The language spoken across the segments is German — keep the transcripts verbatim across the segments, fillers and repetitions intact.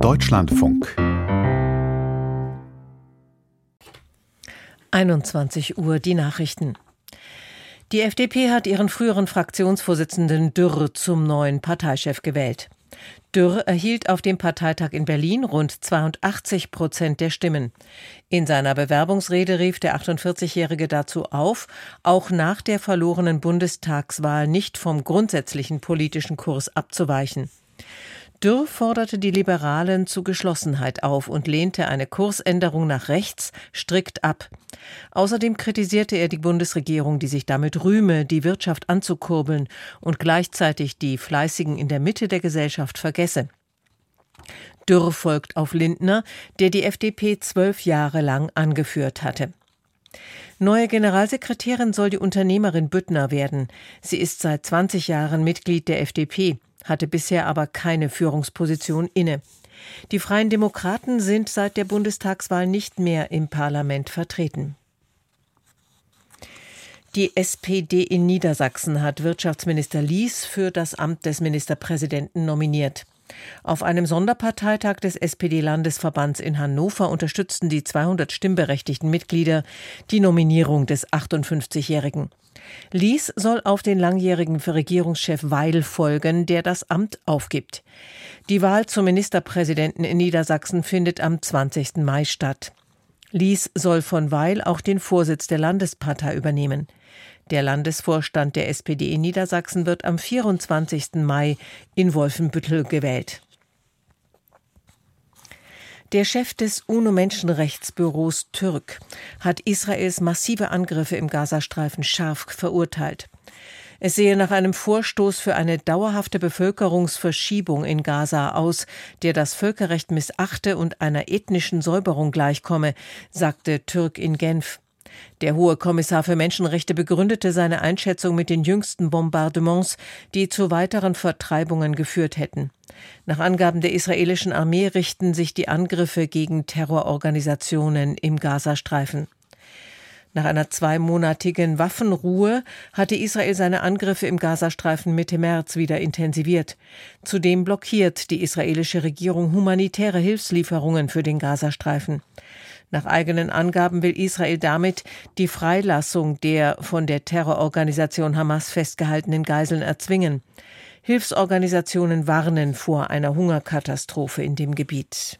Deutschlandfunk. einundzwanzig Uhr die Nachrichten. Die F D P hat ihren früheren Fraktionsvorsitzenden Dürr zum neuen Parteichef gewählt. Dürr erhielt auf dem Parteitag in Berlin rund zweiundachtzig Prozent der Stimmen. In seiner Bewerbungsrede rief der achtundvierzigjährige dazu auf, auch nach der verlorenen Bundestagswahl nicht vom grundsätzlichen politischen Kurs abzuweichen. Dürr forderte die Liberalen zu Geschlossenheit auf und lehnte eine Kursänderung nach rechts strikt ab. Außerdem kritisierte er die Bundesregierung, die sich damit rühme, die Wirtschaft anzukurbeln und gleichzeitig die Fleißigen in der Mitte der Gesellschaft vergesse. Dürr folgt auf Lindner, der die F D P zwölf Jahre lang angeführt hatte. Neue Generalsekretärin soll die Unternehmerin Büttner werden. Sie ist seit zwanzig Jahren Mitglied der F D P, hatte bisher aber keine Führungsposition inne. Die Freien Demokraten sind seit der Bundestagswahl nicht mehr im Parlament vertreten. Die S P D in Niedersachsen hat Wirtschaftsminister Lies für das Amt des Ministerpräsidenten nominiert. Auf einem Sonderparteitag des S P D-Landesverbands in Hannover unterstützten die zweihundert stimmberechtigten Mitglieder die Nominierung des achtundfünfzigjährigen. Lies soll auf den langjährigen Regierungschef Weil folgen, der das Amt aufgibt. Die Wahl zum Ministerpräsidenten in Niedersachsen findet am zwanzigsten Mai statt. Lies soll von Weil auch den Vorsitz der Landespartei übernehmen. Der Landesvorstand der S P D in Niedersachsen wird am vierundzwanzigsten Mai in Wolfenbüttel gewählt. Der Chef des UNO-Menschenrechtsbüros Türk hat Israels massive Angriffe im Gazastreifen scharf verurteilt. Es sehe nach einem Vorstoß für eine dauerhafte Bevölkerungsverschiebung in Gaza aus, der das Völkerrecht missachte und einer ethnischen Säuberung gleichkomme, sagte Türk in Genf. Der Hohe Kommissar für Menschenrechte begründete seine Einschätzung mit den jüngsten Bombardements, die zu weiteren Vertreibungen geführt hätten. Nach Angaben der israelischen Armee richten sich die Angriffe gegen Terrororganisationen im Gazastreifen. Nach einer zweimonatigen Waffenruhe hatte Israel seine Angriffe im Gazastreifen Mitte März wieder intensiviert. Zudem blockiert die israelische Regierung humanitäre Hilfslieferungen für den Gazastreifen. Nach eigenen Angaben will Israel damit die Freilassung der von der Terrororganisation Hamas festgehaltenen Geiseln erzwingen. Hilfsorganisationen warnen vor einer Hungerkatastrophe in dem Gebiet.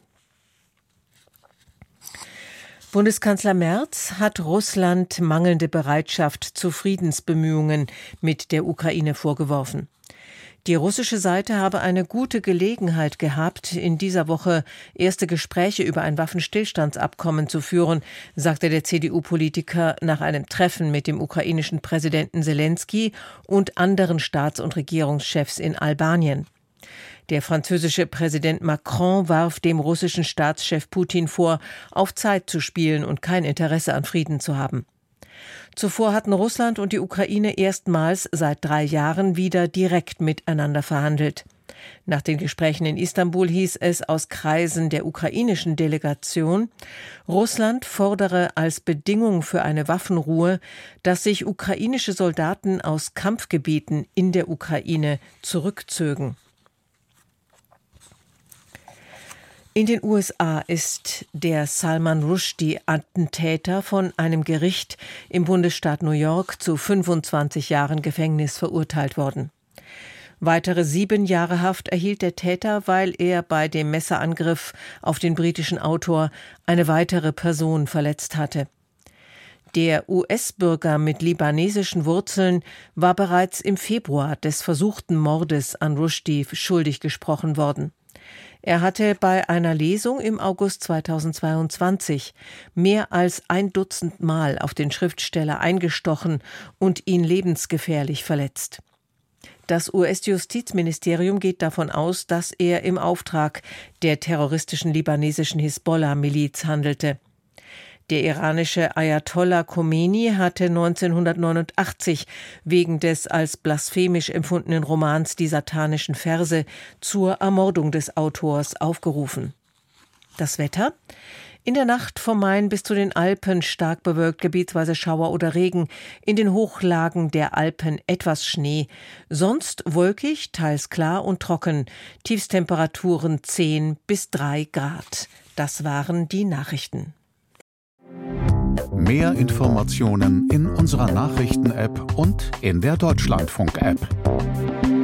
Bundeskanzler Merz hat Russland mangelnde Bereitschaft zu Friedensbemühungen mit der Ukraine vorgeworfen. Die russische Seite habe eine gute Gelegenheit gehabt, in dieser Woche erste Gespräche über ein Waffenstillstandsabkommen zu führen, sagte der C D U-Politiker nach einem Treffen mit dem ukrainischen Präsidenten Selenskyj und anderen Staats- und Regierungschefs in Albanien. Der französische Präsident Macron warf dem russischen Staatschef Putin vor, auf Zeit zu spielen und kein Interesse an Frieden zu haben. Zuvor hatten Russland und die Ukraine erstmals seit drei Jahren wieder direkt miteinander verhandelt. Nach den Gesprächen in Istanbul hieß es aus Kreisen der ukrainischen Delegation, Russland fordere als Bedingung für eine Waffenruhe, dass sich ukrainische Soldaten aus Kampfgebieten in der Ukraine zurückzögen. In den U S A ist der Salman Rushdie-Attentäter von einem Gericht im Bundesstaat New York zu fünfundzwanzig Jahren Gefängnis verurteilt worden. Weitere sieben Jahre Haft erhielt der Täter, weil er bei dem Messerangriff auf den britischen Autor eine weitere Person verletzt hatte. Der U S-Bürger mit libanesischen Wurzeln war bereits im Februar des versuchten Mordes an Rushdie schuldig gesprochen worden. Er hatte bei einer Lesung im August zweitausendzweiundzwanzig mehr als ein Dutzend Mal auf den Schriftsteller eingestochen und ihn lebensgefährlich verletzt. Das U S-Justizministerium geht davon aus, dass er im Auftrag der terroristischen libanesischen Hisbollah-Miliz handelte. Der iranische Ayatollah Khomeini hatte neunzehnhundertneunundachtzig wegen des als blasphemisch empfundenen Romans Die satanischen Verse zur Ermordung des Autors aufgerufen. Das Wetter? In der Nacht vom Main bis zu den Alpen stark bewölkt, gebietsweise Schauer oder Regen. In den Hochlagen der Alpen etwas Schnee. Sonst wolkig, teils klar und trocken. Tiefstemperaturen zehn bis drei Grad. Das waren die Nachrichten. Mehr Informationen in unserer Nachrichten-App und in der Deutschlandfunk-App.